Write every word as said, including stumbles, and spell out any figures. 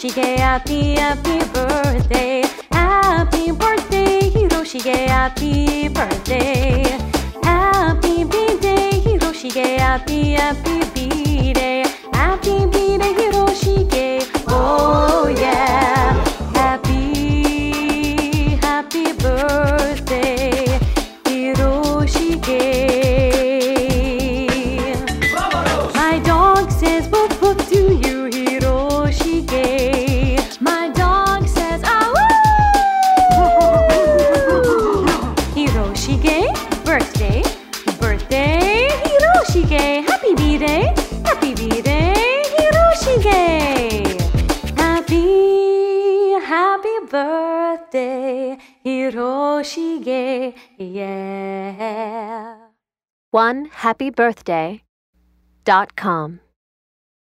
Hiroshige, happy, happy birthday. Happy birthday, Hiroshige, happy birthday. Happy B-Day, Hiroshige, happy, happy B-Day. Happy B-Day, Hiroshige, oh yeah. Happy, happy birthday, Hiroshige. My dog says woof woof to you, Hiroshige. My dog says ah woo. Hiroshige, birthday, birthday, Hiroshige. Happy B-Day, happy B-Day, Hiroshige. Happy, happy birthday, Hiroshige, yeah. one happy birthday dot com